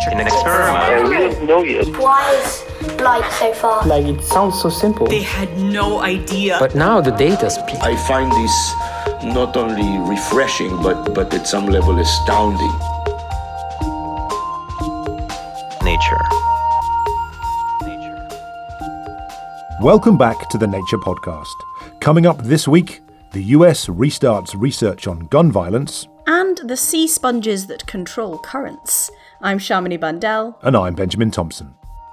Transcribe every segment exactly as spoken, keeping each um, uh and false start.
in an experiment. And we don't know yet. Why is light so far? Like, it sounds so simple. They had no idea. But now the data speaks. I find this not only refreshing, but, but at some level astounding. Nature. Welcome back to the Nature Podcast. Coming up this week, the U S restarts research on gun violence. And the sea sponges that control currents. I'm Shamini Bundell. And I'm Benjamin Thompson.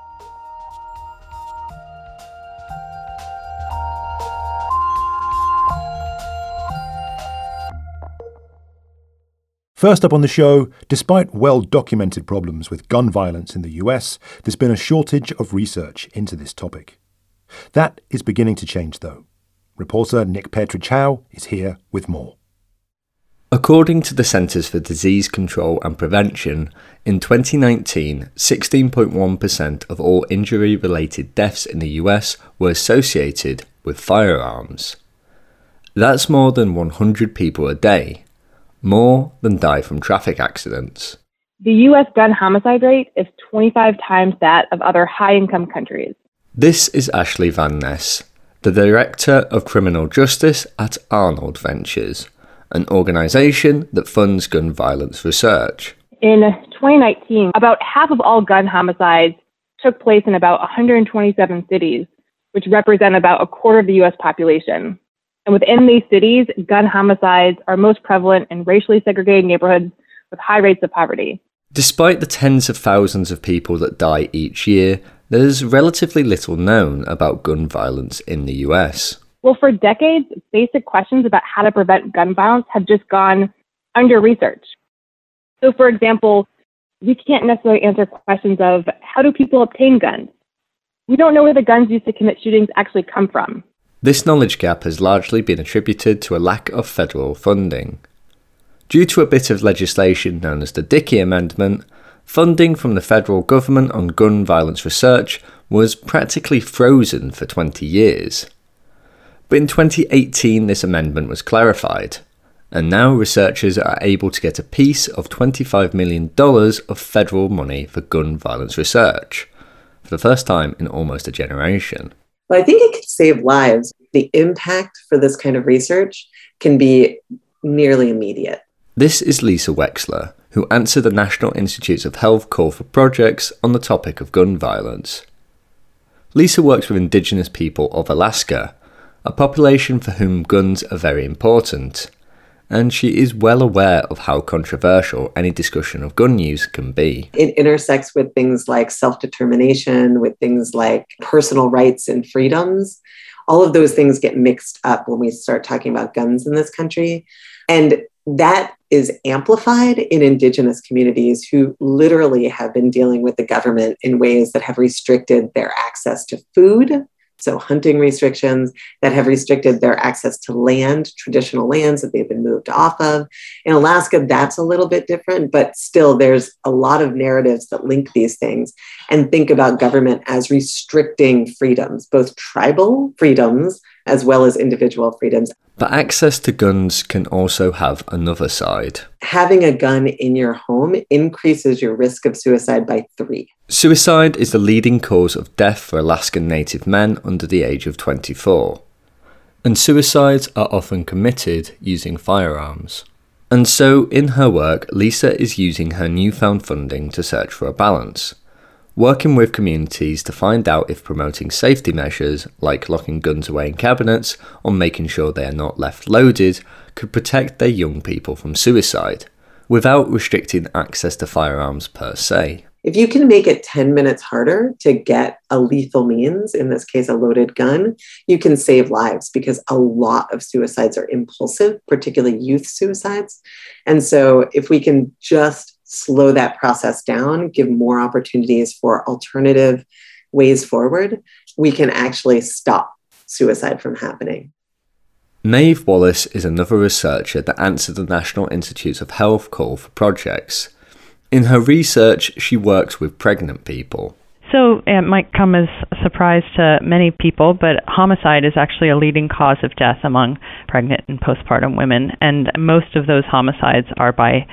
First up on the show, despite well-documented problems with gun violence in the U S, there's been a shortage of research into this topic. That is beginning to change, though. Reporter Nick Petrichow is here with more. According to the Centers for Disease Control and Prevention, in twenty nineteen, sixteen point one percent of all injury-related deaths in the U S were associated with firearms. That's more than one hundred people a day, more than die from traffic accidents. The U S gun homicide rate is twenty-five times that of other high-income countries. This is Ashley Van Ness, the Director of Criminal Justice at Arnold Ventures, an organisation that funds gun violence research. In twenty nineteen, about half of all gun homicides took place in about one hundred twenty-seven cities, which represent about a quarter of the U S population. And within these cities, gun homicides are most prevalent in racially segregated neighborhoods with high rates of poverty. Despite the tens of thousands of people that die each year, there's relatively little known about gun violence in the U S. Well, for decades, basic questions about how to prevent gun violence have just gone under-researched. So, for example, we can't necessarily answer questions of how do people obtain guns? We don't know where the guns used to commit shootings actually come from. This knowledge gap has largely been attributed to a lack of federal funding. Due to a bit of legislation known as the Dickey Amendment, funding from the federal government on gun violence research was practically frozen for twenty years. But in twenty eighteen, this amendment was clarified, and now researchers are able to get a piece of twenty-five million dollars of federal money for gun violence research, for the first time in almost a generation. Well, I think it could save lives. The impact for this kind of research can be nearly immediate. This is Lisa Wexler, who answered the National Institutes of Health call for projects on the topic of gun violence. Lisa works with Indigenous people of Alaska, a population for whom guns are very important, and she is well aware of how controversial any discussion of gun use can be. It intersects with things like self-determination, with things like personal rights and freedoms. All of those things get mixed up when we start talking about guns in this country. And that is amplified in Indigenous communities who literally have been dealing with the government in ways that have restricted their access to food, so hunting restrictions, that have restricted their access to land, traditional lands that they've been moved off of. In Alaska, that's a little bit different, but still there's a lot of narratives that link these things and think about government as restricting freedoms, both tribal freedoms as well as individual freedoms. But access to guns can also have another side. Having a gun in your home increases your risk of suicide by three. Suicide is the leading cause of death for Alaskan Native men under the age of twenty-four. And suicides are often committed using firearms. And so, in her work, Lisa is using her newfound funding to search for a balance, working with communities to find out if promoting safety measures, like locking guns away in cabinets or making sure they are not left loaded, could protect their young people from suicide, without restricting access to firearms per se. If you can make it ten minutes harder to get a lethal means, in this case, a loaded gun, you can save lives because a lot of suicides are impulsive, particularly youth suicides. And so if we can just slow that process down, give more opportunities for alternative ways forward, we can actually stop suicide from happening. Maeve Wallace is another researcher that answered the National Institutes of Health call for projects. In her research, she works with pregnant people. So it might come as a surprise to many people, but homicide is actually a leading cause of death among pregnant and postpartum women, and most of those homicides are by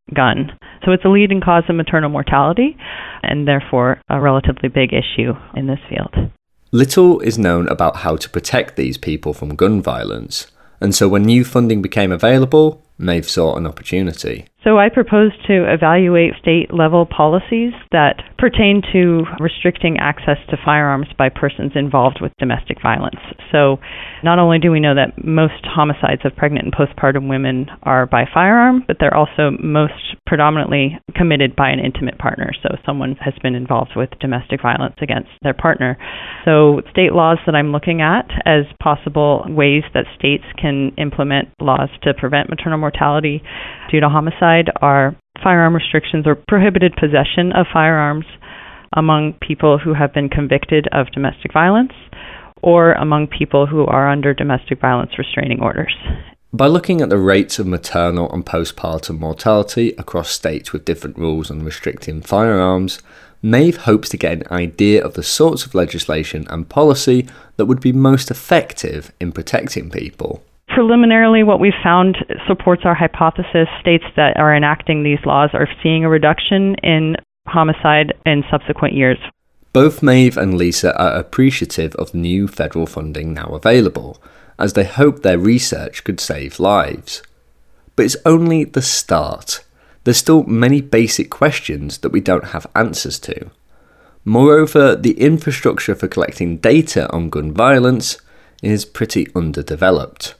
gun. So it's a leading cause of maternal mortality and therefore a relatively big issue in this field. Little is known about how to protect these people from gun violence, and so when new funding became available, Maeve saw an opportunity. So I proposed to evaluate state-level policies that pertain to restricting access to firearms by persons involved with domestic violence. So not only do we know that most homicides of pregnant and postpartum women are by firearm, but they're also most predominantly committed by an intimate partner. So someone has been involved with domestic violence against their partner. So state laws that I'm looking at as possible ways that states can implement laws to prevent maternal mortality due to homicide are firearm restrictions or prohibited possession of firearms among people who have been convicted of domestic violence or among people who are under domestic violence restraining orders. By looking at the rates of maternal and postpartum mortality across states with different rules on restricting firearms, Maeve hopes to get an idea of the sorts of legislation and policy that would be most effective in protecting people. Preliminarily, what we've found supports our hypothesis. States that are enacting these laws are seeing a reduction in homicide in subsequent years. Both Maeve and Lisa are appreciative of new federal funding now available, as they hope their research could save lives. But it's only the start. There's still many basic questions that we don't have answers to. Moreover, the infrastructure for collecting data on gun violence is pretty underdeveloped.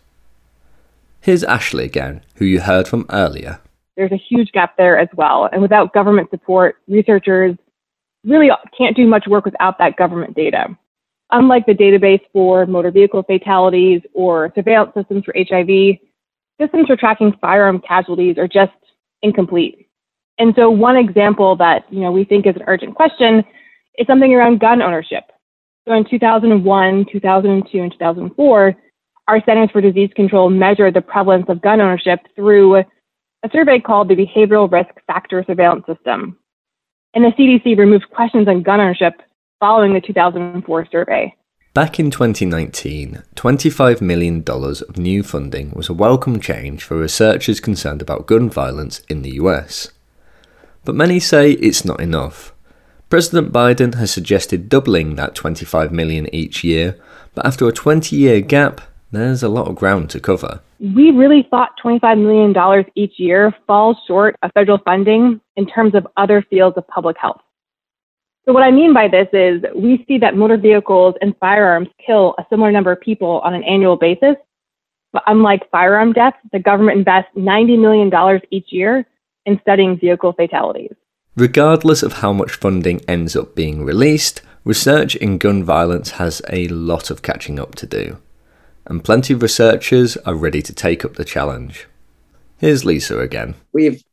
Here's Ashley again, who you heard from earlier. There's a huge gap there as well. And without government support, researchers really can't do much work without that government data. Unlike the database for motor vehicle fatalities or surveillance systems for H I V, systems for tracking firearm casualties are just incomplete. And so one example that, you know, we think is an urgent question is something around gun ownership. So in two thousand one, two thousand two, and two thousand four, our Centers for Disease Control measured the prevalence of gun ownership through a survey called the Behavioral Risk Factor Surveillance System. And the C D C removed questions on gun ownership following the two thousand four survey. Back in twenty nineteen, twenty-five million dollars of new funding was a welcome change for researchers concerned about gun violence in the U S. But many say it's not enough. President Biden has suggested doubling that twenty-five million dollars each year, but after a twenty-year gap, there's a lot of ground to cover. We really thought twenty-five million dollars each year falls short of federal funding in terms of other fields of public health. So what I mean by this is we see that motor vehicles and firearms kill a similar number of people on an annual basis. But unlike firearm deaths, the government invests ninety million dollars each year in studying vehicle fatalities. Regardless of how much funding ends up being released, research in gun violence has a lot of catching up to do. And plenty of researchers are ready to take up the challenge. Here's Lisa again. We've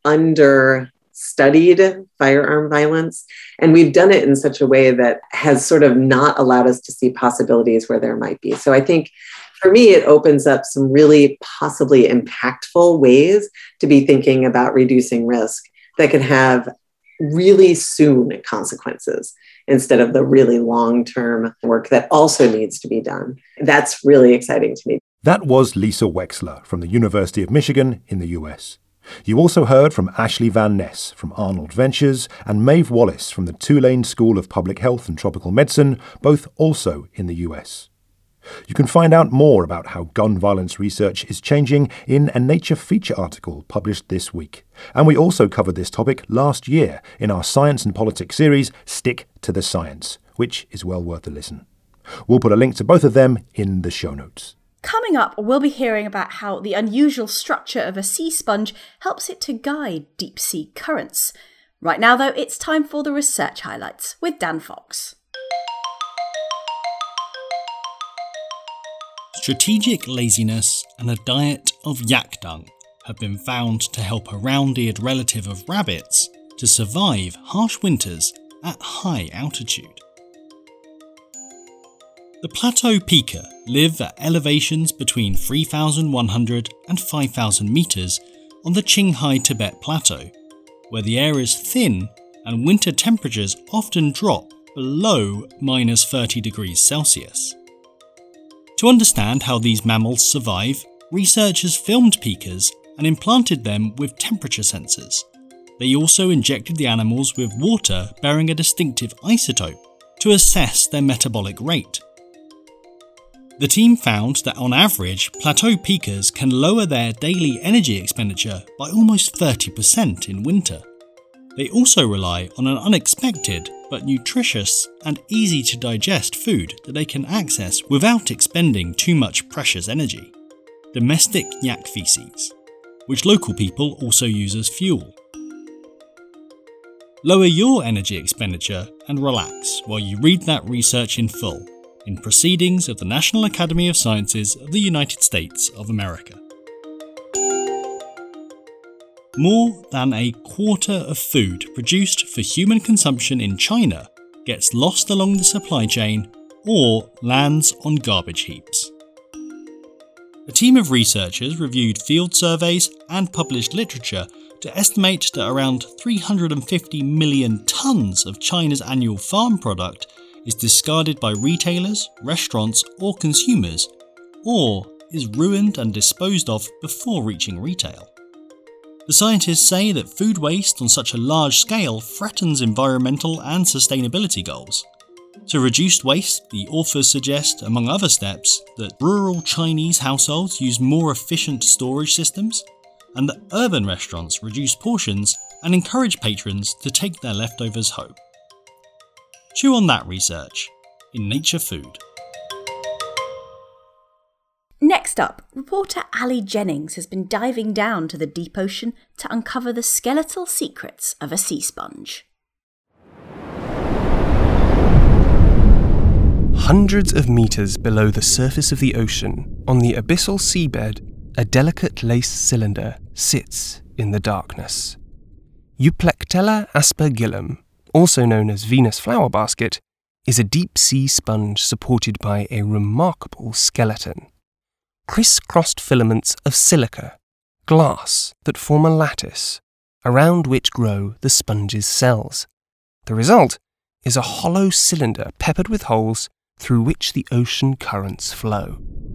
understudied firearm violence, and we've done it in such a way that has sort of not allowed us to see possibilities where there might be. So I think for me, it opens up some really possibly impactful ways to be thinking about reducing risk that can have really soon consequences instead of the really long-term work that also needs to be done. That's really exciting to me. That was Lisa Wexler from the University of Michigan in the U S. You also heard from Ashley Van Ness from Arnold Ventures and Maeve Wallace from the Tulane School of Public Health and Tropical Medicine, both also in the U S. You can find out more about how gun violence research is changing in a Nature feature article published this week. And we also covered this topic last year in our Science and Politics series, Stick to the Science, which is well worth a listen. We'll put a link to both of them in the show notes. Coming up, we'll be hearing about how the unusual structure of a sea sponge helps it to guide deep-sea currents. Right now, though, it's time for the research highlights with Dan Fox. Strategic laziness and a diet of yak dung have been found to help a round-eared relative of rabbits to survive harsh winters at high altitude. The plateau pika live at elevations between three thousand one hundred and five thousand metres on the Qinghai Tibet Plateau, where the air is thin and winter temperatures often drop below minus thirty degrees Celsius. To understand how these mammals survive, researchers filmed pikas and implanted them with temperature sensors, They also injected the animals with water bearing a distinctive isotope to assess their metabolic rate. The team found that on average, plateau peakers can lower their daily energy expenditure by almost thirty percent in winter. They also rely on an unexpected but nutritious and easy to digest food that they can access without expending too much precious energy: domestic yak feces, which local people also use as fuel. Lower your energy expenditure and relax while you read that research in full in Proceedings of the National Academy of Sciences of the United States of America. More than a quarter of food produced for human consumption in China gets lost along the supply chain or lands on garbage heaps. A team of researchers reviewed field surveys and published literature to estimate that around three hundred fifty million tonnes of China's annual farm product is discarded by retailers, restaurants, or consumers, or is ruined and disposed of before reaching retail. The scientists say that food waste on such a large scale threatens environmental and sustainability goals. To reduce waste, the authors suggest, among other steps, that rural Chinese households use more efficient storage systems, and that urban restaurants reduce portions and encourage patrons to take their leftovers home. Chew on that research in Nature Food. Next up, reporter Ali Jennings has been diving down to the deep ocean to uncover the skeletal secrets of a sea sponge. Hundreds of metres below the surface of the ocean, on the abyssal seabed, a delicate lace cylinder sits in the darkness. Euplectella aspergillum, also known as Venus flower basket, is a deep-sea sponge supported by a remarkable skeleton. Criss-crossed filaments of silica, glass, that form a lattice, around which grow the sponge's cells. The result is a hollow cylinder peppered with holes through which the ocean currents flow.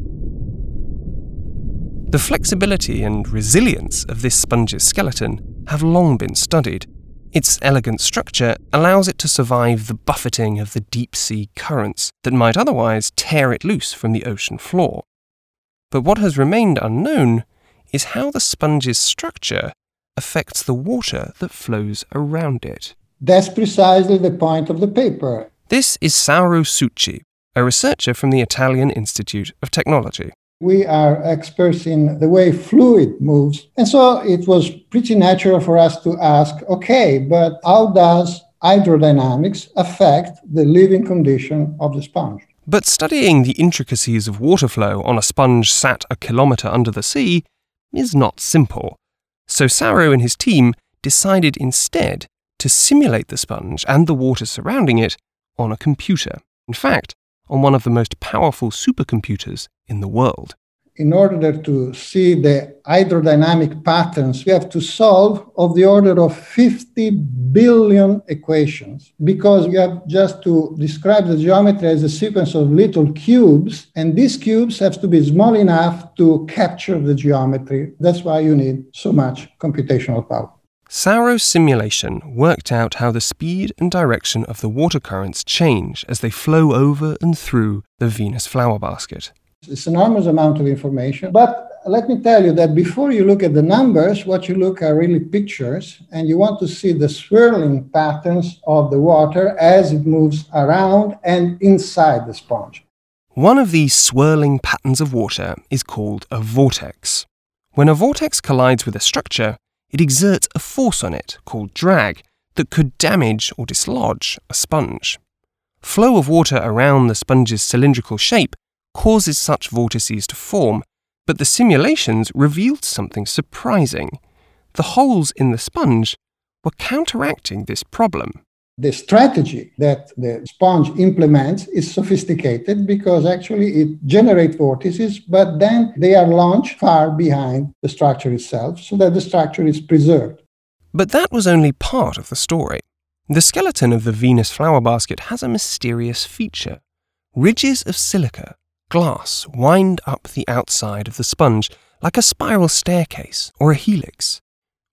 The flexibility and resilience of this sponge's skeleton have long been studied. Its elegant structure allows it to survive the buffeting of the deep-sea currents that might otherwise tear it loose from the ocean floor. But what has remained unknown is how the sponge's structure affects the water that flows around it. That's precisely the point of the paper. This is Sauro Succi, a researcher from the Italian Institute of Technology. We are experts in the way fluid moves, and so it was pretty natural for us to ask, okay, but how does hydrodynamics affect the living condition of the sponge? But studying the intricacies of water flow on a sponge sat a kilometre under the sea is not simple. So Sauro and his team decided instead to simulate the sponge and the water surrounding it on a computer. In fact, on one of the most powerful supercomputers in the world. In order to see the hydrodynamic patterns, we have to solve of the order of fifty billion equations, because you have just to describe the geometry as a sequence of little cubes, and these cubes have to be small enough to capture the geometry. That's why you need so much computational power. Sauro's simulation worked out how the speed and direction of the water currents change as they flow over and through the Venus flower basket. It's an enormous amount of information, but let me tell you that before you look at the numbers, what you look are really pictures, and you want to see the swirling patterns of the water as it moves around and inside the sponge. One of these swirling patterns of water is called a vortex. When a vortex collides with a structure, it exerts a force on it, called drag, that could damage or dislodge a sponge. Flow of water around the sponge's cylindrical shape causes such vortices to form, but the simulations revealed something surprising. The holes in the sponge were counteracting this problem. The strategy that the sponge implements is sophisticated because actually it generates vortices, but then they are launched far behind the structure itself so that the structure is preserved. But that was only part of the story. The skeleton of the Venus flower basket has a mysterious feature. Ridges of silica, glass, wind up the outside of the sponge like a spiral staircase or a helix.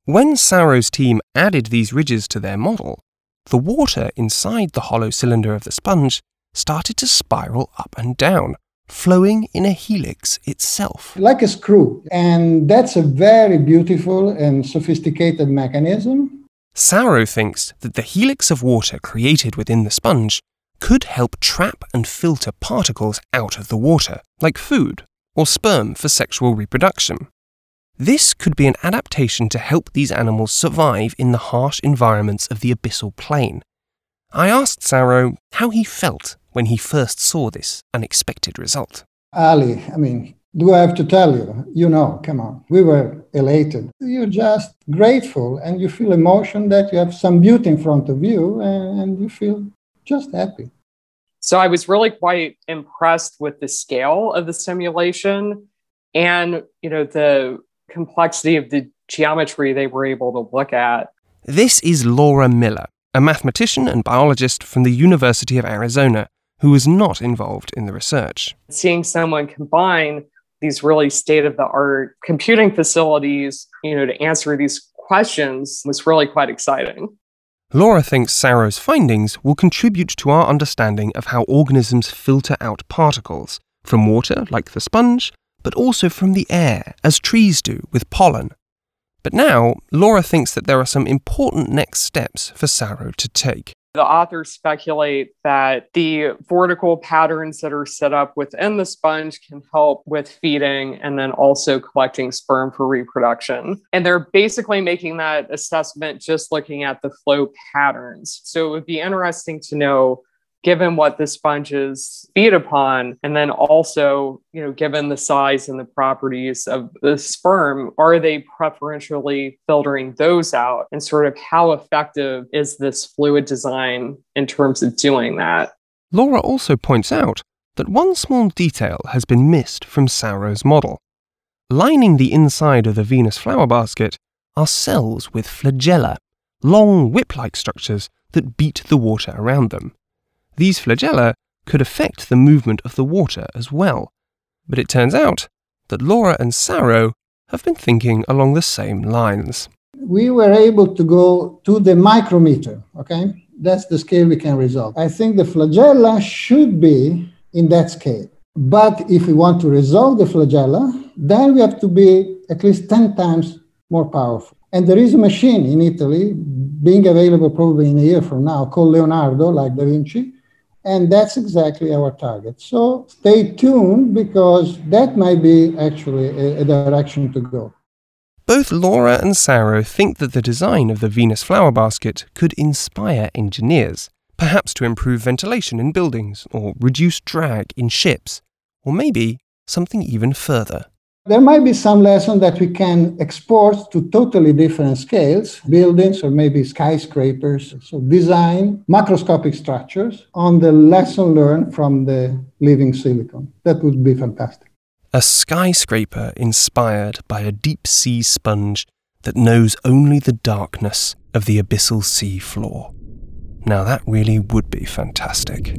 When Sauro's team added these ridges to their model, the water inside the hollow cylinder of the sponge started to spiral up and down, flowing in a helix itself. Like a screw. And that's a very beautiful and sophisticated mechanism. Sauro thinks that the helix of water created within the sponge could help trap and filter particles out of the water, like food or sperm for sexual reproduction. This could be an adaptation to help these animals survive in the harsh environments of the abyssal plain. I asked Sauro how he felt when he first saw this unexpected result. Ali, I mean, do I have to tell you? You know, come on. We were elated. You're just grateful and you feel emotion that you have some beauty in front of you and you feel just happy. So I was really quite impressed with the scale of the simulation and, you know, the complexity of the geometry they were able to look at. This is Laura Miller, a mathematician and biologist from the University of Arizona, who was not involved in the research. Seeing someone combine these really state-of-the-art computing facilities, you know, to answer these questions was really quite exciting. Laura thinks Sauro's findings will contribute to our understanding of how organisms filter out particles, from water, like the sponge, but also from the air, as trees do with pollen. But now, Laura thinks that there are some important next steps for Sauro to take. The authors speculate that the vortical patterns that are set up within the sponge can help with feeding and then also collecting sperm for reproduction. And they're basically making that assessment just looking at the flow patterns. So it would be interesting to know, given what the sponges feed upon, and then also, you know, given the size and the properties of the sperm, are they preferentially filtering those out? And sort of how effective is this fluid design in terms of doing that? Laura also points out that one small detail has been missed from Sauro's model. Lining the inside of the Venus flower basket are cells with flagella, long whip-like structures that beat the water around them. These flagella could affect the movement of the water as well. But it turns out that Laura and Sauro have been thinking along the same lines. We were able to go to the micrometer, okay? That's the scale we can resolve. I think the flagella should be in that scale. But if we want to resolve the flagella, then we have to be at least ten times more powerful. And there is a machine in Italy, being available probably in a year from now, called Leonardo, like Da Vinci, and that's exactly our target. So stay tuned, because that might be actually a, a direction to go. Both Laura and Sauro think that the design of the Venus flower basket could inspire engineers, perhaps to improve ventilation in buildings or reduce drag in ships, or maybe something even further. There might be some lesson that we can export to totally different scales, buildings or maybe skyscrapers. So design macroscopic structures on the lesson learned from the living silicon. That would be fantastic. A skyscraper inspired by a deep sea sponge that knows only the darkness of the abyssal sea floor. Now that really would be fantastic.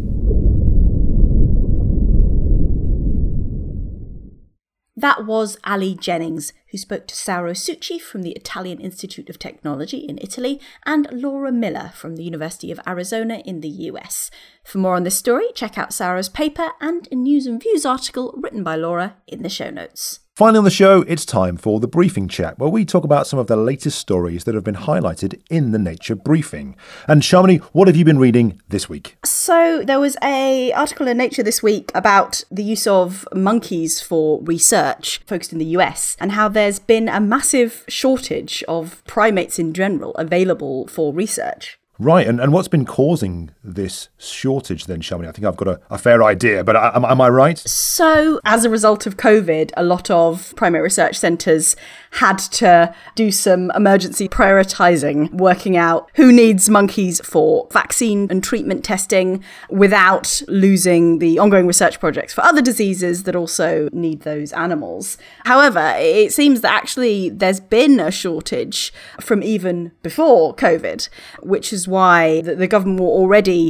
That was Ali Jennings, who spoke to Sauro Succi from the Italian Institute of Technology in Italy and Laura Miller from the University of Arizona in the U S. For more on this story, check out Sauro's paper and a News and Views article written by Laura in the show notes. Finally on the show, it's time for the Briefing Chat, where we talk about some of the latest stories that have been highlighted in the Nature Briefing. And Shamini, what have you been reading this week? So there was a article in Nature this week about the use of monkeys for research, focused in the U S, and how there's been a massive shortage of primates in general available for research. Right, and, and what's been causing this shortage then, Shamini? I think I've got a, a fair idea, but am, am I right? So, as a result of COVID, a lot of primate research centres had to do some emergency prioritising, working out who needs monkeys for vaccine and treatment testing without losing the ongoing research projects for other diseases that also need those animals. However, it seems that actually there's been a shortage from even before COVID, which is why the government were already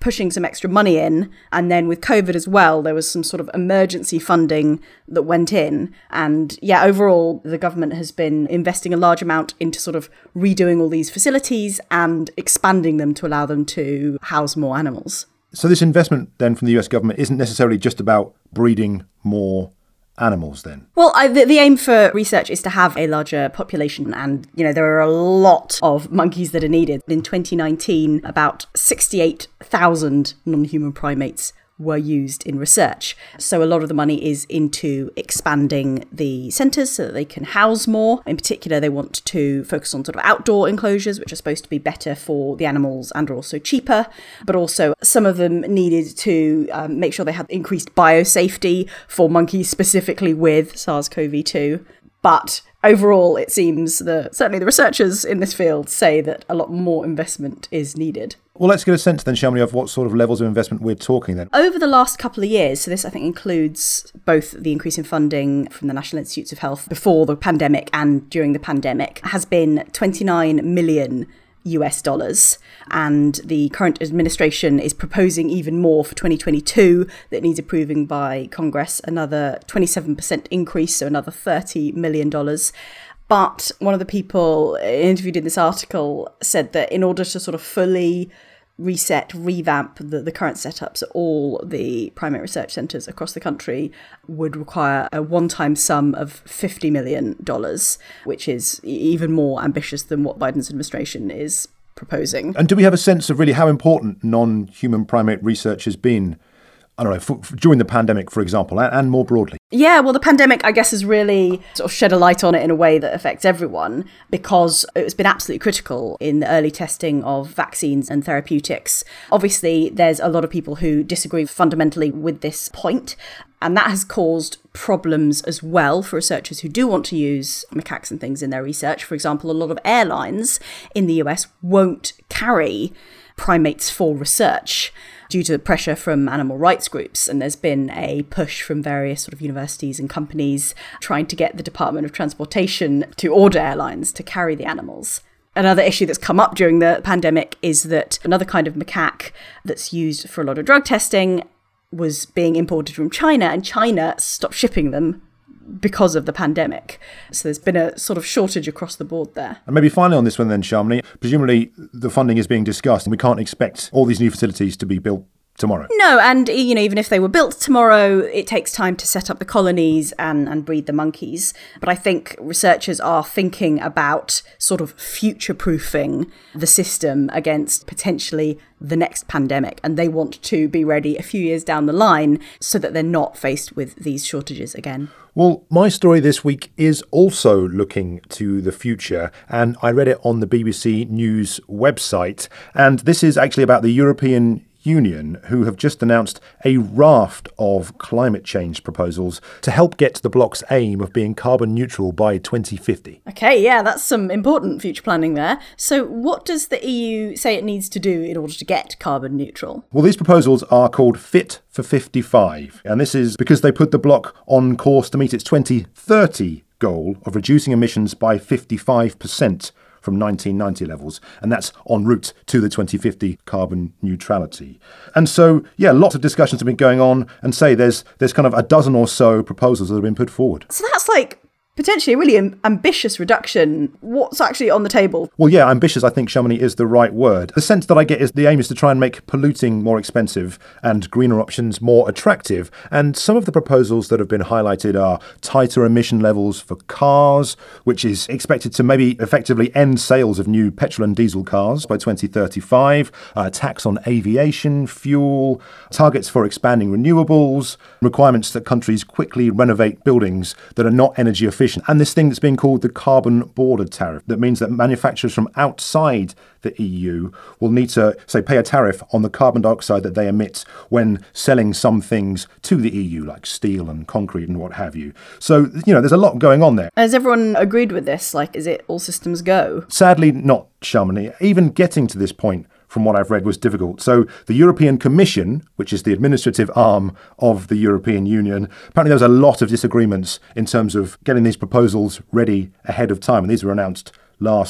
pushing some extra money in. And then with COVID as well, there was some sort of emergency funding that went in. And yeah, overall, the government has been investing a large amount into sort of redoing all these facilities and expanding them to allow them to house more animals. So this investment then from the U S government isn't necessarily just about breeding more animals then? Well, I, the, the aim for research is to have a larger population, and, you know, there are a lot of monkeys that are needed. In twenty nineteen, about sixty-eight thousand non-human primates were used in research. So a lot of the money is into expanding the centres so that they can house more. In particular, they want to focus on sort of outdoor enclosures, which are supposed to be better for the animals and are also cheaper. But also some of them needed to um, make sure they had increased biosafety for monkeys, specifically with SARS-C o V two. But overall, it seems that certainly the researchers in this field say that a lot more investment is needed. Well, let's get a sense then, Shamini, of what sort of levels of investment we're talking then. Over the last couple of years, so this I think includes both the increase in funding from the National Institutes of Health before the pandemic and during the pandemic, has been twenty-nine million U S dollars. And the current administration is proposing even more for twenty twenty-two that needs approving by Congress, another twenty-seven percent increase, so another thirty million dollars. But one of the people interviewed in this article said that in order to sort of fully reset, revamp the, the current setups at all the primate research centres across the country would require a one-time sum of fifty million dollars, which is even more ambitious than what Biden's administration is proposing. And do we have a sense of really how important non-human primate research has been, I don't know, for, for, during the pandemic, for example, and, and more broadly? Yeah, well, the pandemic, I guess, has really sort of shed a light on it in a way that affects everyone, because it's been absolutely critical in the early testing of vaccines and therapeutics. Obviously, there's a lot of people who disagree fundamentally with this point, and that has caused problems as well for researchers who do want to use macaques and things in their research. For example, a lot of airlines in the U S won't carry primates for research due to pressure from animal rights groups. And there's been a push from various sort of universities and companies trying to get the Department of Transportation to order airlines to carry the animals. Another issue that's come up during the pandemic is that another kind of macaque that's used for a lot of drug testing was being imported from China, and China stopped shipping them because of the pandemic. So there's been a sort of shortage across the board there. And maybe finally on this one then, Shamini, presumably the funding is being discussed and we can't expect all these new facilities to be built tomorrow. No, and you know, even if they were built tomorrow, it takes time to set up the colonies and, and breed the monkeys. But I think researchers are thinking about sort of future-proofing the system against potentially the next pandemic, and they want to be ready a few years down the line so that they're not faced with these shortages again. Well, my story this week is also looking to the future, and I read it on the B B C News website, and this is actually about the European Union, who have just announced a raft of climate change proposals to help get to the bloc's aim of being carbon neutral by twenty fifty. Okay, yeah, that's some important future planning there. So what does the E U say it needs to do in order to get carbon neutral? Well, these proposals are called Fit for fifty-five, and this is because they put the bloc on course to meet its twenty thirty goal of reducing emissions by fifty-five percent from nineteen ninety levels, and that's en route to the twenty fifty carbon neutrality. And so, yeah, lots of discussions have been going on, and say there's there's kind of a dozen or so proposals that have been put forward. So that's like potentially a really am- ambitious reduction. What's actually on the table? Well, yeah, ambitious, I think, Shamini, is the right word. The sense that I get is the aim is to try and make polluting more expensive and greener options more attractive. And some of the proposals that have been highlighted are tighter emission levels for cars, which is expected to maybe effectively end sales of new petrol and diesel cars by twenty thirty-five, uh, tax on aviation fuel, targets for expanding renewables, requirements that countries quickly renovate buildings that are not energy efficient, and this thing that's being called the carbon border tariff, that means that manufacturers from outside the E U will need to, say, pay a tariff on the carbon dioxide that they emit when selling some things to the E U, like steel and concrete and what have you. So, you know, there's a lot going on there. Has everyone agreed with this? Like, is it all systems go? Sadly not, Shamini. Even getting to this point, from what I've read, was difficult. So the European Commission, which is the administrative arm of the European Union, apparently there was a lot of disagreements in terms of getting these proposals ready ahead of time. And these were announced last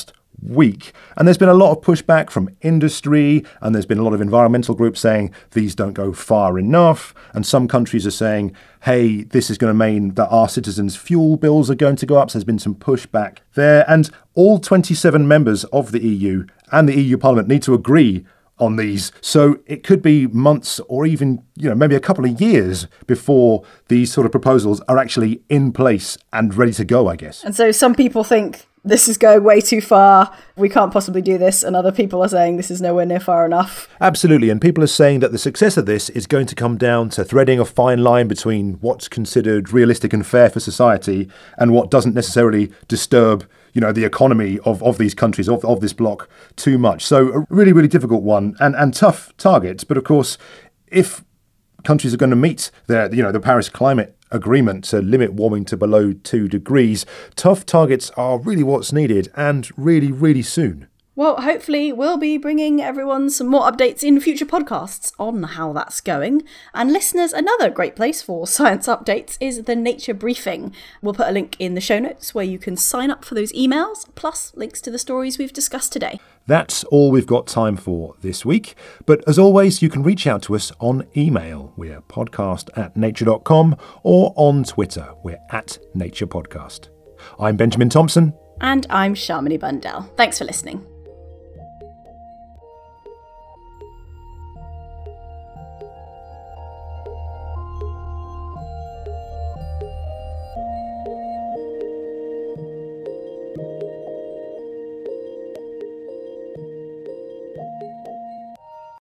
week. And there's been a lot of pushback from industry, and there's been a lot of environmental groups saying these don't go far enough. And some countries are saying, hey, this is going to mean that our citizens' fuel bills are going to go up. So there's been some pushback there. And all twenty-seven members of the E U and the E U Parliament need to agree on these. So it could be months or even, you know, maybe a couple of years before these sort of proposals are actually in place and ready to go, I guess. And so some people think this is going way too far, we can't possibly do this, and other people are saying this is nowhere near far enough. Absolutely, and people are saying that the success of this is going to come down to threading a fine line between what's considered realistic and fair for society and what doesn't necessarily disturb, you know, the economy of, of these countries, of, of this bloc too much. So a really, really difficult one and, and tough targets. But of course, if countries are going to meet their, you know, the Paris Climate Agreement to limit warming to below two degrees, tough targets are really what's needed, and really, really soon. Well, hopefully we'll be bringing everyone some more updates in future podcasts on how that's going. And listeners, another great place for science updates is the Nature Briefing. We'll put a link in the show notes where you can sign up for those emails, plus links to the stories we've discussed today. That's all we've got time for this week. But as always, you can reach out to us on email. We're podcast at nature dot com, or on Twitter. We're at Nature Podcast. I'm Benjamin Thompson. And I'm Shamini Bundell. Thanks for listening.